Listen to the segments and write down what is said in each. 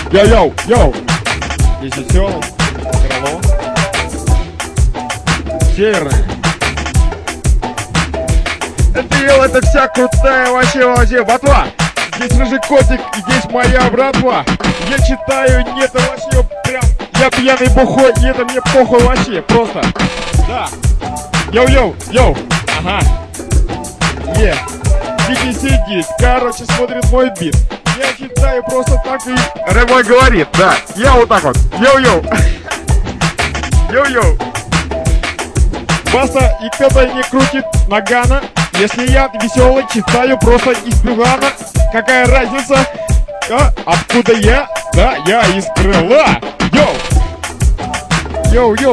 Йоу-йоу-йоу! Здесь веселый, крыло. Северное. Это вся крутая вообще ботва. Здесь рыжий котик, и здесь моя братва. Я читаю, нет, это вообще прям... Я пьяный бухой, и это мне похуй вообще, просто. Да. Йоу-йоу-йоу. Ага. Сидит, короче, смотрит мой бит. Я читаю просто так, и Рэбой говорит, да. Я вот так вот. Йоу-йоу. Йоу-йоу. Баста и кто-то не крутит нагана. Если я веселый, читаю просто из Брюгана. Какая разница? А, откуда я? Да, я из крыла. Йоу! Йоу-йоу!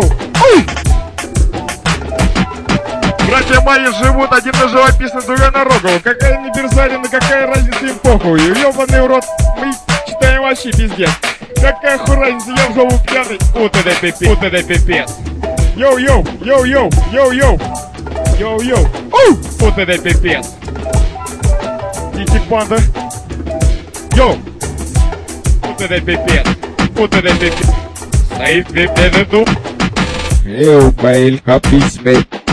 Братья мои живут один на живописной, другой на Рогово. Какая на Берзарина, какая разница, им похуй. Ёбаный в рот, мы читаем вообще пиздец. Какая хуй разница, я в жопу пьяный. Вот это пипец, вот это пипец. Йоу-йоу, йоу-йоу, йоу-йоу. Йоу-йоу, вот это пипец. Дикий панда. Йоу. Вот это пипец. Вот это пипец. Стоит пипец иду. Eu, bail, capisme.